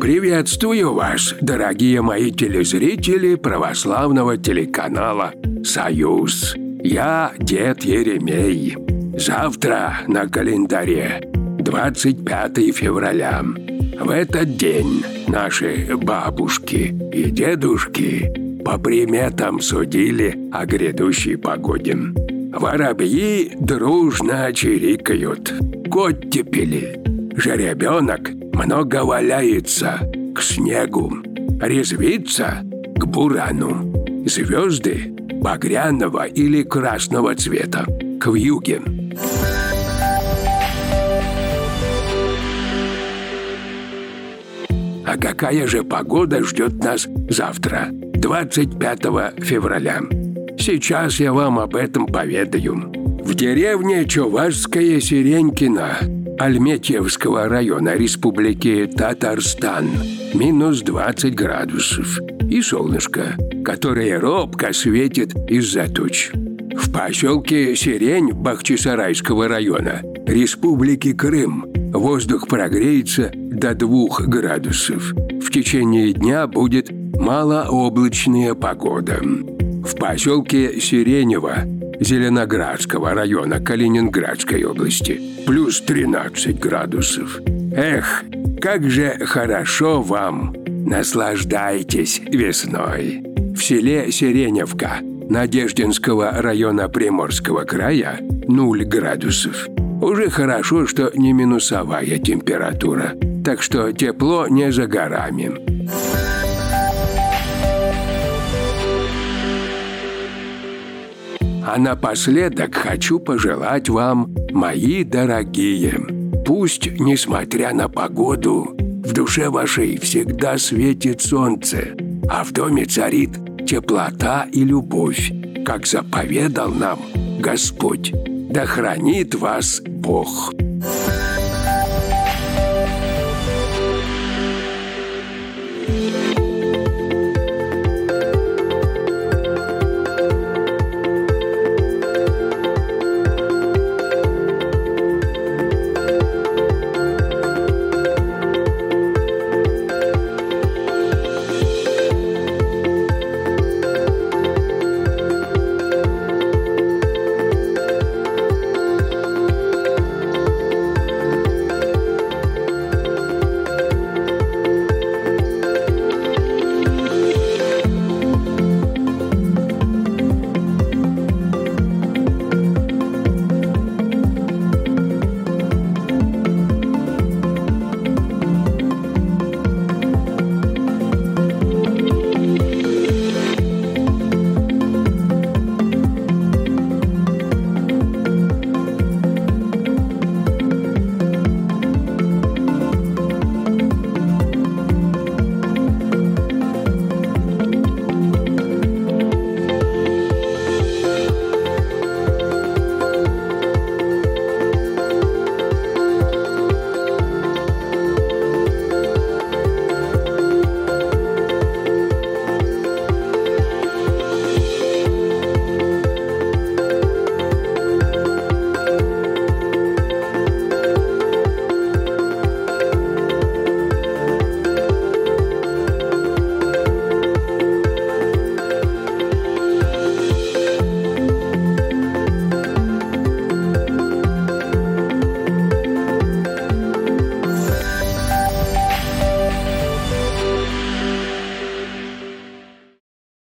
Приветствую вас, дорогие мои телезрители православного телеканала «Союз». Я дед Еремей. Завтра на календаре 25 февраля. В этот день наши бабушки и дедушки по приметам судили о грядущей погоде. Воробьи дружно чирикают, оттепели. Жеребенок много валяется к снегу, резвится к бурану. Звезды багряного или красного цвета к вьюге. А какая же погода ждет нас завтра, 25 февраля? Сейчас я вам об этом поведаю. В деревне Чувашская Сиренькино Альметьевского района Республики Татарстан минус 20 градусов и солнышко, которое робко светит из-за туч. В поселке Сирень Бахчисарайского района Республики Крым воздух прогреется до 2 градусов. В течение дня будет малооблачная погода. В поселке Сиренево Зеленоградского района Калининградской области плюс 13 градусов. Эх, как же хорошо вам! Наслаждайтесь весной. В селе Сиреневка Надеждинского района Приморского края 0 градусов. Уже хорошо, что не минусовая температура, так что тепло не за горами. А напоследок хочу пожелать вам, мои дорогие, пусть, несмотря на погоду, в душе вашей всегда светит солнце, а в доме царит теплота и любовь, как заповедал нам Господь. Да хранит вас Бог.